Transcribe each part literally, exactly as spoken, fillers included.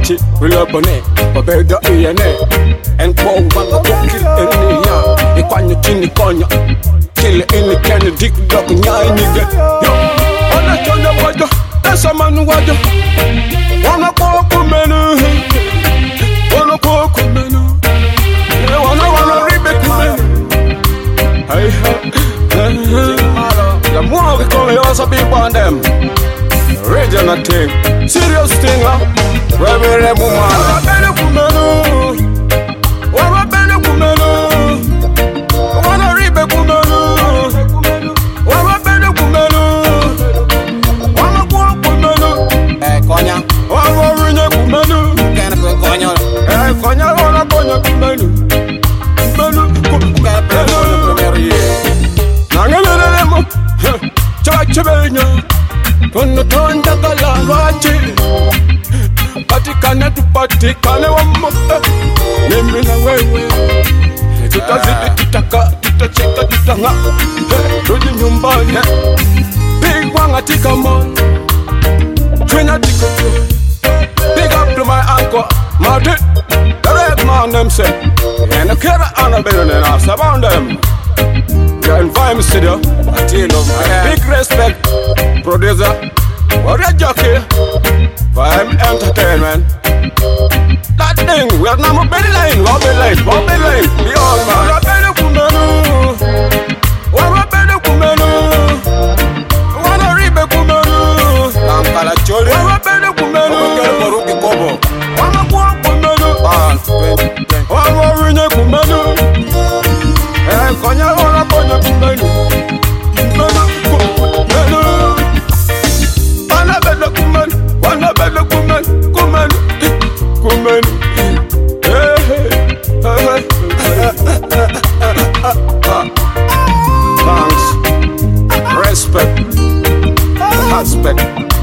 bachi wilabone babeda iyane en po wanga kokil enia ikwanyo tini konya kile ini kene dik dok nyai nige yo ona chonya wajo esa manu wajo wana koko menu wana koko menu wana wana ribe kumenu hey hey the more we call you also be on them regional thing serious thing huh where we re mu ma bele kumenu wana bele kumenu wana ribe kumenu wana bele kumenu wana koko kumenu eh konya wana rinye kumenu kena ko konya eh konya wana konya kumenu kumenu kumenu premier year nangelele mo cha chebenya tono tonda kala wachi patikana tupatikane wamo mimi na wewe tutazidi tutaka tutacheka tutanga rudi nyumbani big wanga tika mon twina tika big up to my uncle Marty the red man them say and a kera Annabelle and us around them. You're in Vime Studio. I tell you, big respect, producer, what a jockey, Vime Entertainment. That thing, we are now belly line, one belly line, one belly line. Beyond man, what a belly kumenu, what a belly kumenu, what a ribe kumenu, Nampala chole what a belly kumenu, Kele Boruki Kobo what a kwa kumenu, Ah, twenty, twenty what a rinye kumenu. Eh, konya wana konya kumenu, kumenu, kumenu. Wana bela kumenu, wana bela kumenu, kumenu, kumenu. Eh, eh, eh. Thanks, respect, respect.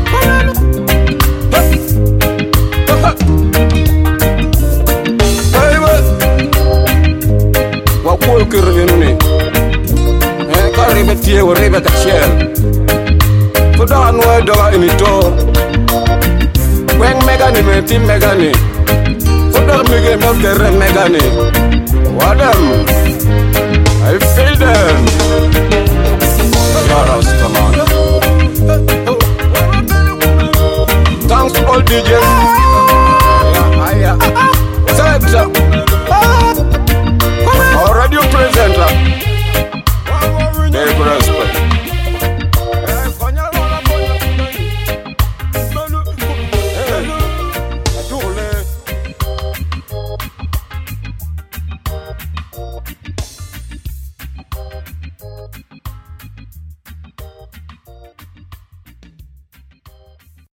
Wakul kirjuni, eh karibe tie waribe kachel. Kuda anwa dola inito, weng megani meti megani, kuda mige mekere megani. Wadam.